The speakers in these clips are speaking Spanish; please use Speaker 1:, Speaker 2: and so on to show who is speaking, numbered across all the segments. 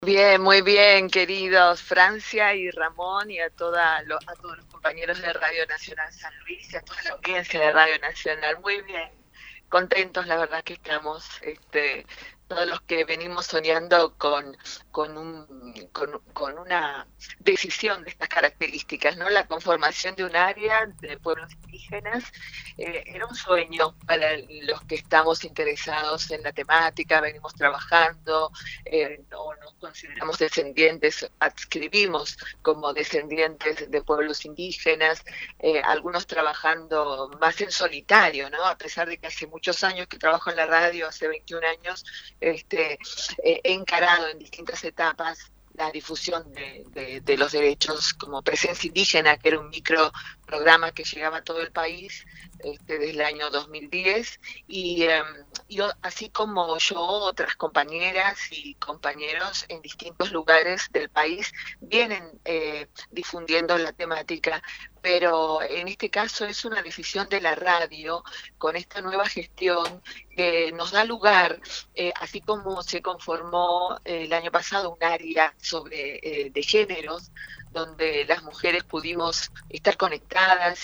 Speaker 1: Bien, muy bien, queridos Francia y Ramón y a todos los compañeros de Radio Nacional San Luis y a toda la audiencia de Radio Nacional. Muy bien, contentos, la verdad que estamos, todos los que venimos soñando con una decisión de estas características, ¿no? La conformación de un área de pueblos indígenas era un sueño para los que estamos interesados en la temática, venimos trabajando o nos consideramos descendientes, adscribimos como descendientes de pueblos indígenas, algunos trabajando más en solitario, ¿no? A pesar de que hace muchos años que trabajo en la radio, hace 21 años, he encarado en distintas etapas la difusión de los derechos como presencia indígena, que era un micro programa que llegaba a todo el país desde el año 2010 y así como yo, otras compañeras y compañeros en distintos lugares del país vienen difundiendo la temática, pero en este caso es una decisión de la radio con esta nueva gestión que nos da lugar, así como se conformó el año pasado un área de géneros, donde las mujeres pudimos estar conectadas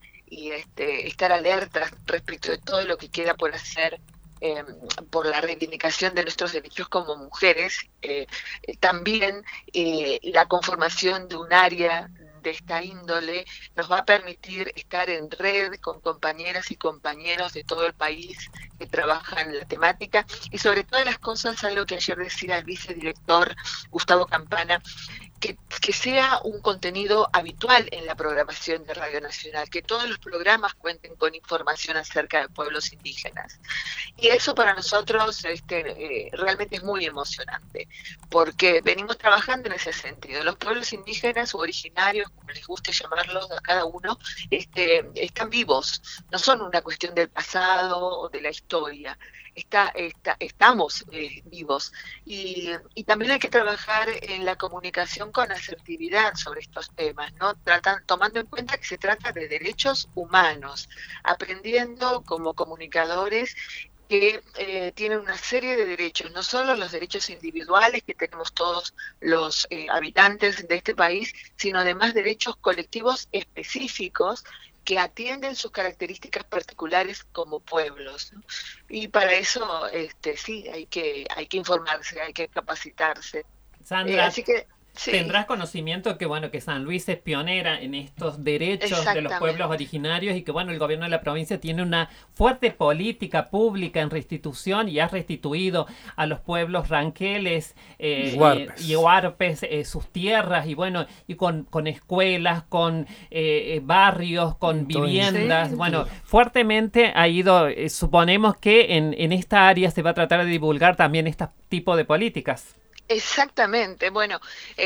Speaker 1: y estar alertas respecto de todo lo que queda por hacer por la reivindicación de nuestros derechos como mujeres, también la conformación de un área de esta índole nos va a permitir estar en red con compañeras y compañeros de todo el país que trabajan en la temática y sobre todas las cosas, algo que ayer decía el vicedirector Gustavo Campana, que sea un contenido habitual en la programación de Radio Nacional, que todos los programas cuenten con información acerca de pueblos indígenas. Y eso para nosotros realmente es muy emocionante, porque venimos trabajando en ese sentido. Los pueblos indígenas o originarios, como les guste llamarlos a cada uno, están vivos, no son una cuestión del pasado o de la historia. Estamos vivos y también hay que trabajar en la comunicación con asertividad sobre estos temas, ¿no? Tomando en cuenta que se trata de derechos humanos, aprendiendo como comunicadores que tienen una serie de derechos, no solo los derechos individuales que tenemos todos los habitantes de este país, sino además derechos colectivos específicos que atienden sus características particulares como pueblos, ¿no? Y para eso sí, hay que informarse, hay que capacitarse.
Speaker 2: Sandra,
Speaker 1: Así que sí,
Speaker 2: tendrás conocimiento que bueno que San Luis es pionera en estos derechos de los pueblos
Speaker 1: exactamente.
Speaker 2: originarios y que bueno el gobierno de la provincia tiene una fuerte política pública en restitución y ha restituido a los pueblos ranqueles y
Speaker 3: Huarpes.
Speaker 2: huarpes sus tierras y bueno y con escuelas, con barrios, con
Speaker 3: Todo
Speaker 2: viviendas.
Speaker 1: Sí.
Speaker 2: Bueno, fuertemente ha ido, suponemos que en esta área se va a tratar de divulgar también este tipo de políticas.
Speaker 1: Exactamente. Bueno,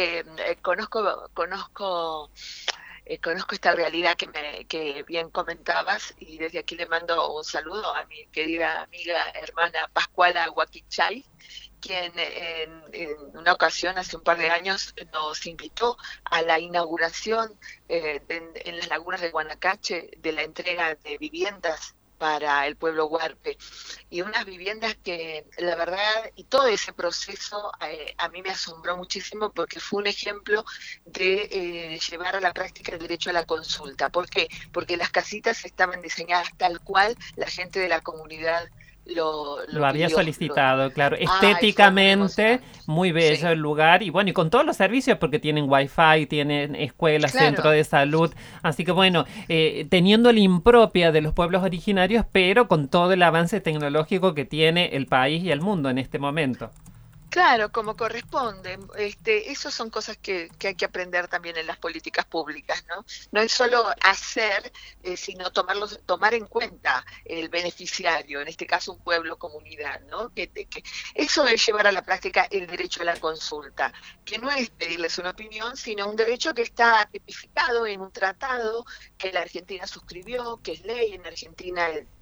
Speaker 1: conozco esta realidad que bien comentabas y desde aquí le mando un saludo a mi querida amiga hermana Pascuala Huaquichay, quien en una ocasión, hace un par de años, nos invitó a la inauguración en las lagunas de Guanacache de la entrega de viviendas para el pueblo huarpe y unas viviendas que la verdad y todo ese proceso a mí me asombró muchísimo porque fue un ejemplo de llevar a la práctica el derecho a la consulta. ¿Por qué? Porque las casitas estaban diseñadas tal cual la gente de la comunidad
Speaker 2: Lo
Speaker 1: lo
Speaker 2: había
Speaker 1: pidió.
Speaker 2: solicitado, claro.
Speaker 1: Ay, fue muy
Speaker 2: Estéticamente,
Speaker 1: emocionante.
Speaker 2: muy bello
Speaker 1: Sí,
Speaker 2: el lugar. Y bueno, y con todos los servicios, porque tienen wifi, tienen escuelas, centro
Speaker 1: claro.
Speaker 2: de salud. Así que bueno, teniendo la impropia de los pueblos originarios, pero con todo el avance tecnológico que tiene el país y el mundo en este momento.
Speaker 1: Claro, como corresponde. Esas son cosas que hay que aprender también en las políticas públicas, ¿no? No es solo hacer, sino tomar en cuenta el beneficiario, en este caso un pueblo, comunidad, ¿no? Eso es llevar a la práctica el derecho a la consulta, que no es pedirles una opinión, sino un derecho que está tipificado en un tratado que la Argentina suscribió, que es ley en Argentina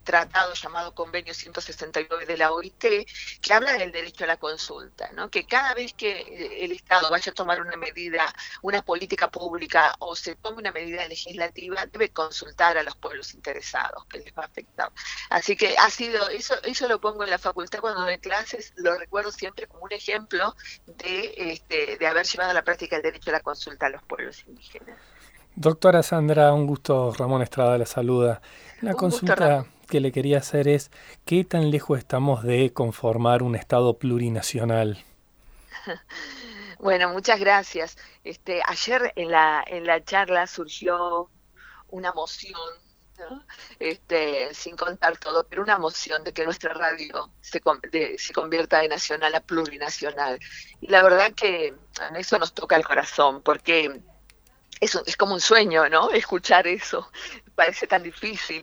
Speaker 1: tratado llamado Convenio 169 de la OIT, que habla del derecho a la consulta, ¿no? Que cada vez que el Estado vaya a tomar una medida, una política pública o se tome una medida legislativa, debe consultar a los pueblos interesados que les va a afectar. Así que ha sido, eso lo pongo en la facultad cuando doy clases, lo recuerdo siempre como un ejemplo de haber llevado a la práctica el derecho a la consulta a los pueblos indígenas.
Speaker 3: Doctora Sandra, un gusto. Ramón Estrada la saluda. La consulta que le quería hacer es, ¿qué tan lejos estamos de conformar un Estado plurinacional?
Speaker 1: Bueno, muchas gracias. Ayer en la charla surgió una moción, ¿no? Sin contar todo, pero una moción de que nuestra radio se convierta de nacional a plurinacional. Y la verdad que eso nos toca el corazón, porque eso es como un sueño, ¿no? Escuchar eso. Parecía tan difícil.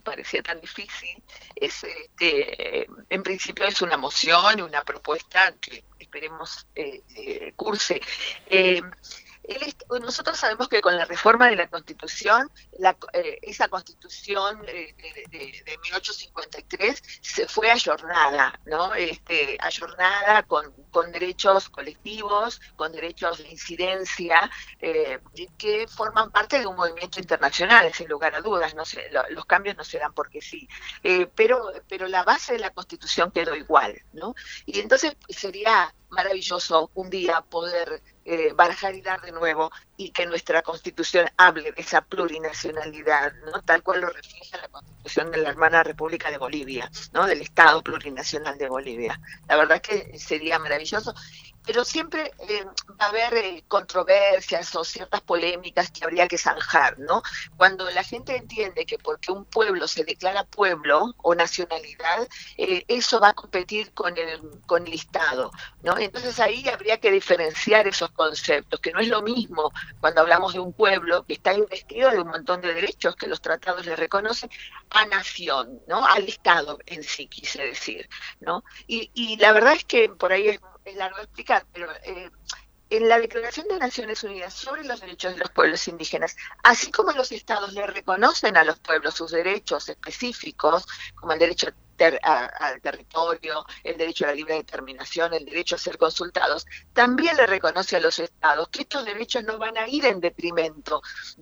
Speaker 1: En principio es una moción, una propuesta que esperemos curse. Nosotros sabemos que con la reforma de la Constitución, esa Constitución de 1853 se fue ayornada, ¿no? Ayornada con derechos colectivos, con derechos de incidencia, que forman parte de un movimiento internacional, sin lugar a dudas. No sé, los cambios no se dan porque sí, pero la base de la Constitución quedó igual, ¿no? Y entonces sería maravilloso un día poder barajar y dar de nuevo y que nuestra Constitución hable de esa plurinacionalidad, ¿no? Tal cual lo refleja la Constitución de la hermana República de Bolivia, ¿no? Del Estado plurinacional de Bolivia. La verdad que sería maravilloso, pero siempre va a haber controversias o ciertas polémicas que habría que zanjar, ¿no? Cuando la gente entiende que porque un pueblo se declara pueblo o nacionalidad, eso va a competir con el Estado, ¿no? Entonces ahí habría que diferenciar esos conceptos, que no es lo mismo cuando hablamos de un pueblo que está investido de un montón de derechos que los tratados le reconocen, a nación, ¿no? Al Estado en sí, quise decir, ¿no? Y la verdad es que por ahí es largo de explicar, pero en la Declaración de Naciones Unidas sobre los derechos de los pueblos indígenas, así como los estados le reconocen a los pueblos sus derechos específicos, como el derecho al territorio, el derecho a la libre determinación, el derecho a ser consultados, también le reconoce a los estados que estos derechos no van a ir en detrimento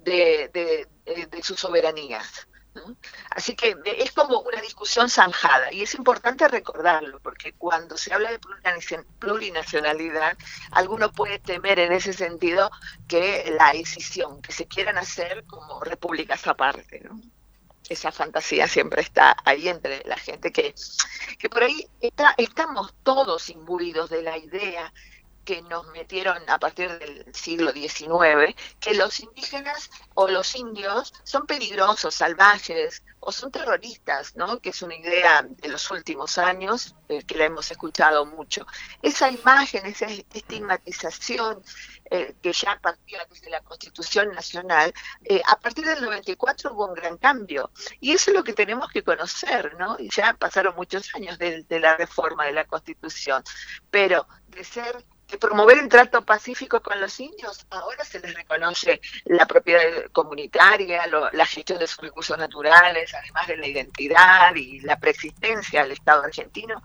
Speaker 1: de sus soberanías, ¿no? Así que es como una discusión zanjada y es importante recordarlo, porque cuando se habla de plurinacionalidad, alguno puede temer en ese sentido que la decisión que se quieran hacer como repúblicas aparte, ¿no? Esa fantasía siempre está ahí entre la gente que por ahí estamos todos imbuidos de la idea que nos metieron a partir del siglo XIX, que los indígenas o los indios son peligrosos, salvajes o son terroristas, ¿no? Que es una idea de los últimos años, que la hemos escuchado mucho. Esa imagen, esa estigmatización que ya partía desde la Constitución Nacional, a partir del 94 hubo un gran cambio. Y eso es lo que tenemos que conocer, ¿no? Y ya pasaron muchos años de la reforma de la Constitución, pero de promover el trato pacífico con los indios, ahora se les reconoce la propiedad comunitaria, la gestión de sus recursos naturales, además de la identidad y la preexistencia del Estado argentino.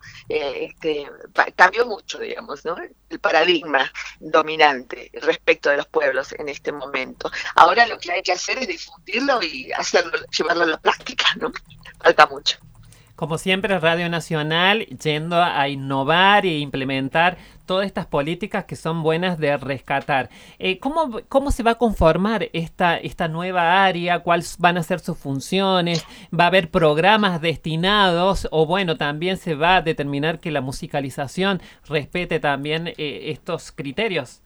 Speaker 1: Cambió mucho, digamos, ¿no? El paradigma dominante respecto de los pueblos en este momento. Ahora lo que hay que hacer es difundirlo y llevarlo a la práctica, ¿no? Falta mucho.
Speaker 2: Como siempre, Radio Nacional yendo a innovar e implementar todas estas políticas que son buenas de rescatar. ¿Cómo se va a conformar esta nueva área? ¿Cuáles van a ser sus funciones? ¿Va a haber programas destinados? O bueno, también se va a determinar que la musicalización respete también estos criterios.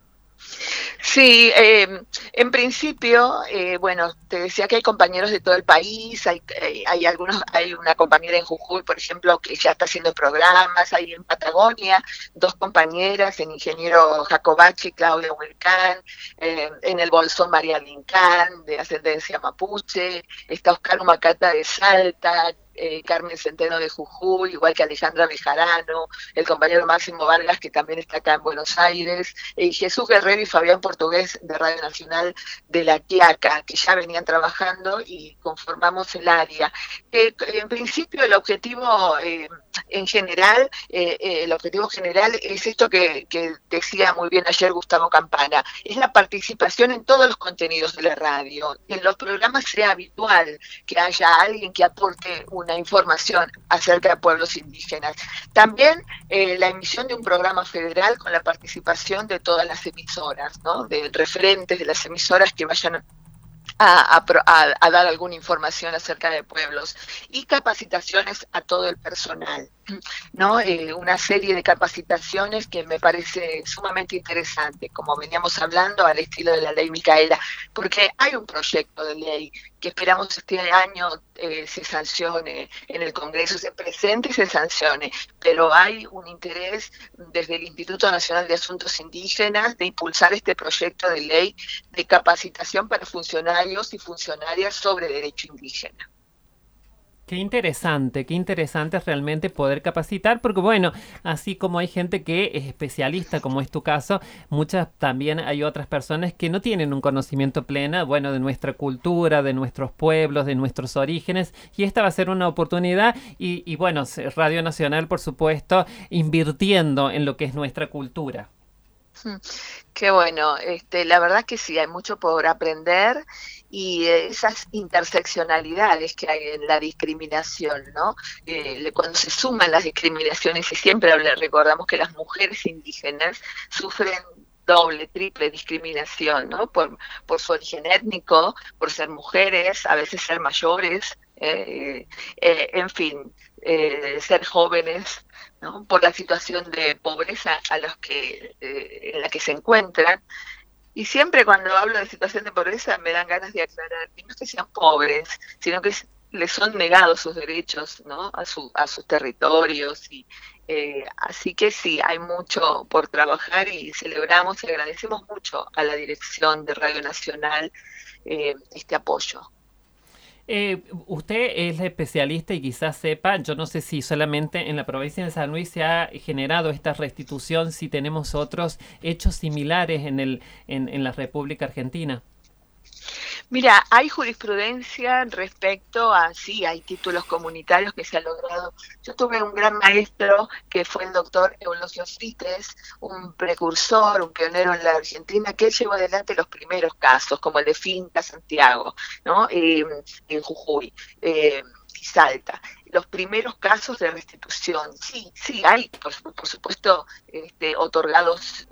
Speaker 1: Sí, en principio, bueno, te decía que hay compañeros de todo el país, hay una compañera en Jujuy, por ejemplo, que ya está haciendo programas, hay en Patagonia 2 compañeras, el ingeniero Jacobachi, Claudia Huelcán, en el Bolsón María Lincán, de ascendencia mapuche, está Oscar Humacata de Salta, Carmen Centeno de Jujuy, igual que Alejandra Bejarano, el compañero Máximo Vargas, que también está acá en Buenos Aires, Jesús Guerrero y Fabián Portugués de Radio Nacional de La Quiaca, que ya venían trabajando y conformamos el área. En principio el objetivo en general, el objetivo general es esto que decía muy bien ayer Gustavo Campana, es la participación en todos los contenidos de la radio. En los programas sea habitual que haya alguien que aporte una información acerca de pueblos indígenas. También la emisión de un programa federal con la participación de todas las emisoras, ¿no? De referentes de las emisoras que vayan a dar alguna información acerca de pueblos, y capacitaciones a todo el personal, ¿no? Una serie de capacitaciones que me parece sumamente interesante, como veníamos hablando, al estilo de la ley Micaela, porque hay un proyecto de ley que esperamos este año se sancione en el Congreso, se presente y se sancione, pero hay un interés desde el Instituto Nacional de Asuntos Indígenas de impulsar este proyecto de ley de capacitación para funcionarios y funcionarias sobre derecho indígena.
Speaker 2: Qué interesante realmente poder capacitar, porque bueno, así como hay gente que es especialista, como es tu caso, muchas también hay otras personas que no tienen un conocimiento pleno, bueno, de nuestra cultura, de nuestros pueblos, de nuestros orígenes, y esta va a ser una oportunidad, y bueno, Radio Nacional, por supuesto, invirtiendo en lo que es nuestra cultura.
Speaker 1: Qué bueno, la verdad que sí, hay mucho por aprender, y esas interseccionalidades que hay en la discriminación, ¿no? Cuando se suman las discriminaciones, y siempre recordamos que las mujeres indígenas sufren doble, triple discriminación, ¿no? Por su origen étnico, por ser mujeres, a veces ser mayores, en fin, ser jóvenes, ¿no? Por la situación de pobreza en la que se encuentran. Y siempre cuando hablo de situación de pobreza me dan ganas de aclarar que no es que sean pobres, sino que les son negados sus derechos, ¿no? a sus territorios. Y así que sí, hay mucho por trabajar, y celebramos y agradecemos mucho a la dirección de Radio Nacional este apoyo.
Speaker 2: Usted es especialista y quizás sepa, yo no sé si solamente en la provincia de San Luis se ha generado esta restitución, si tenemos otros hechos similares en la República Argentina.
Speaker 1: Mira, hay jurisprudencia respecto a, sí, hay títulos comunitarios que se han logrado. Yo tuve un gran maestro que fue el doctor Eulogio Frites, un precursor, un pionero en la Argentina, que él llevó adelante los primeros casos, como el de Finca Santiago, ¿no? En Jujuy. Y Salta, los primeros casos de restitución. Sí, hay, por supuesto, otorgados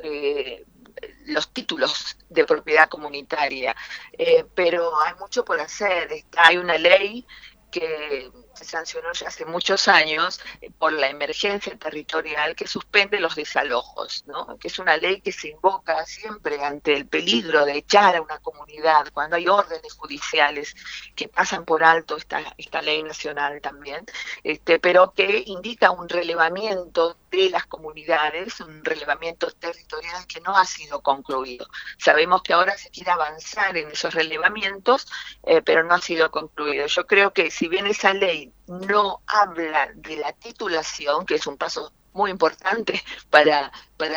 Speaker 1: los títulos de propiedad comunitaria, pero hay mucho por hacer. Hay una ley que se sancionó ya hace muchos años por la emergencia territorial, que suspende los desalojos, ¿no? Que es una ley que se invoca siempre ante el peligro de echar a una comunidad, cuando hay órdenes judiciales que pasan por alto esta ley nacional también, pero que indica un relevamiento de las comunidades, un relevamiento territorial que no ha sido concluido. Sabemos que ahora se quiere avanzar en esos relevamientos, pero no ha sido concluido. Yo creo que si bien esa ley no habla de la titulación, que es un paso muy importante para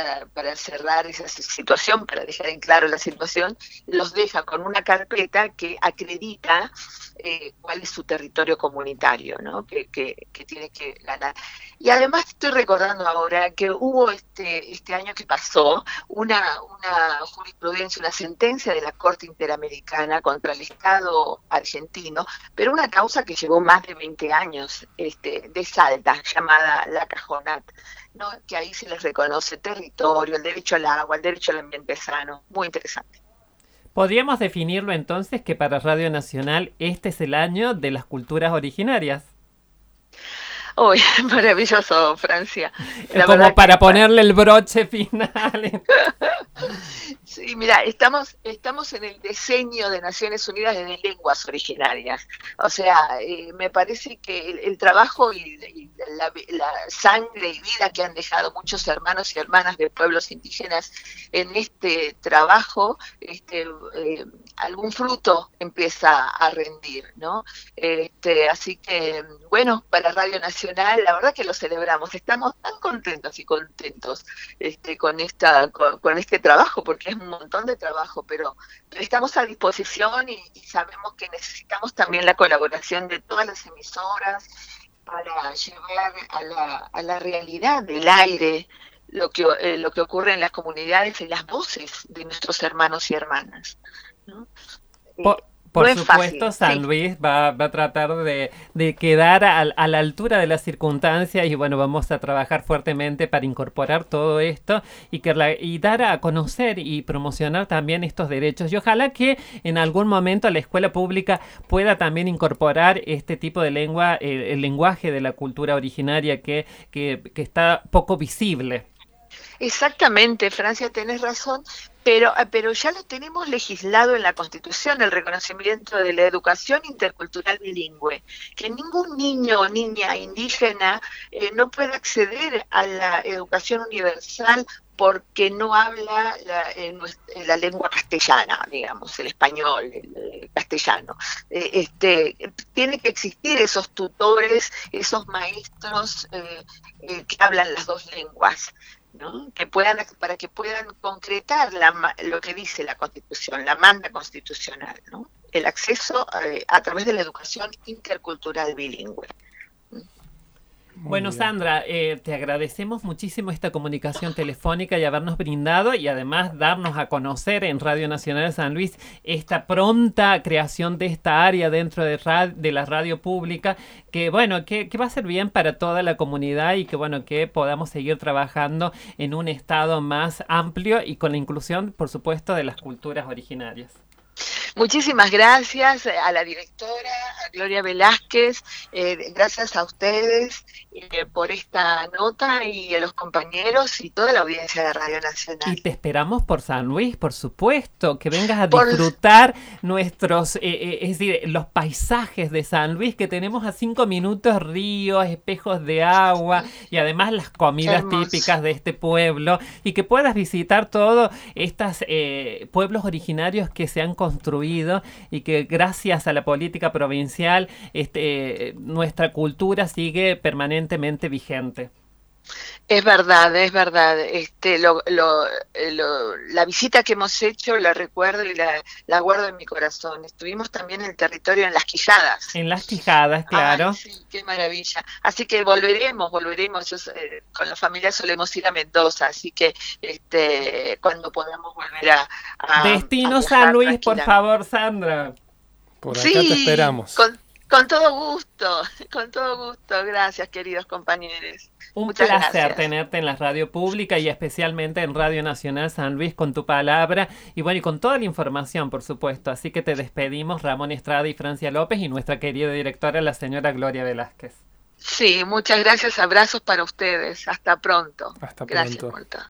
Speaker 1: cerrar esa situación, para dejar en claro la situación, los deja con una carpeta que acredita cuál es su territorio comunitario, ¿no? que tiene que ganar. Y además estoy recordando ahora que hubo este año que pasó una jurisprudencia, una sentencia de la Corte Interamericana contra el Estado argentino, pero una causa que llevó más de 20 años, de Salta, llamada La Cajonat, ¿no? Que ahí se les reconoce territorio, el derecho al agua, el derecho al ambiente sano. Muy interesante.
Speaker 2: ¿Podríamos definirlo entonces que para Radio Nacional este es el año de las culturas originarias?
Speaker 1: Uy, maravilloso, Francia.
Speaker 2: Como para ponerle el broche final.
Speaker 1: Sí, Sí, mira, estamos en el diseño de Naciones Unidas de lenguas originarias. O sea, me parece que el trabajo y la sangre y vida que han dejado muchos hermanos y hermanas de pueblos indígenas en este trabajo, algún fruto empieza a rendir, ¿no? Así que, bueno, para Radio Nacional, la verdad que lo celebramos. Estamos tan contentos y contentos con este trabajo, porque es un montón de trabajo, pero estamos a disposición y sabemos que necesitamos también la colaboración de todas las emisoras para llevar a la realidad del aire lo que ocurre en las comunidades y las voces de nuestros hermanos y hermanas, ¿no?
Speaker 2: Por
Speaker 1: no
Speaker 2: supuesto,
Speaker 1: fácil,
Speaker 2: San
Speaker 1: sí.
Speaker 2: Luis va a tratar de quedar a la altura de las circunstancias y bueno, vamos a trabajar fuertemente para incorporar todo esto y dar a conocer y promocionar también estos derechos. Y ojalá que en algún momento la escuela pública pueda también incorporar este tipo de lengua, el lenguaje de la cultura originaria que está poco visible.
Speaker 1: Exactamente, Francia, tenés razón, pero ya lo tenemos legislado en la Constitución, el reconocimiento de la educación intercultural bilingüe, que ningún niño o niña indígena no puede acceder a la educación universal porque no habla la lengua castellana, digamos, el español, el castellano. Tiene que existir esos tutores, esos maestros que hablan las dos lenguas, ¿no? Para que puedan concretar lo que dice la Constitución, la manda constitucional, ¿no? El acceso a través de la educación intercultural bilingüe.
Speaker 2: Bueno, Sandra, te agradecemos muchísimo esta comunicación telefónica y habernos brindado y además darnos a conocer en Radio Nacional de San Luis esta pronta creación de esta área dentro de la radio pública que, bueno, que va a ser bien para toda la comunidad y que, bueno, que podamos seguir trabajando en un estado más amplio y con la inclusión, por supuesto, de las culturas originarias.
Speaker 1: Muchísimas gracias a la directora, a Gloria Velázquez, gracias a ustedes por esta nota y a los compañeros y toda la audiencia de Radio Nacional.
Speaker 2: Y te esperamos por San Luis, por supuesto, que vengas a disfrutar nuestros, es decir, los paisajes de San Luis, que tenemos a 5 minutos ríos, espejos de agua y además las comidas típicas de este pueblo y que puedas visitar todos estos pueblos originarios que se han construido y que gracias a la política provincial nuestra cultura sigue permanentemente vigente.
Speaker 1: Es verdad. La visita que hemos hecho la recuerdo y la guardo en mi corazón. Estuvimos también en el territorio en Las Quijadas.
Speaker 2: En Las Quijadas, claro.
Speaker 1: Ay, sí, qué maravilla. Así que volveremos. Con la familia solemos ir a Mendoza, así que cuando podamos volver a
Speaker 2: Destino San Luis, por favor, Sandra.
Speaker 3: Por acá te esperamos.
Speaker 1: Con todo gusto. Gracias, queridos compañeros.
Speaker 2: Un
Speaker 1: Muchas
Speaker 2: placer
Speaker 1: gracias.
Speaker 2: Tenerte en la radio pública y especialmente en Radio Nacional San Luis con tu palabra y bueno, y con toda la información, por supuesto. Así que te despedimos, Ramón Estrada y Francia López y nuestra querida directora, la señora Gloria Velázquez.
Speaker 1: Sí, muchas gracias. Abrazos para ustedes. Hasta pronto.
Speaker 3: Hasta
Speaker 1: Gracias
Speaker 3: pronto.
Speaker 1: por todo.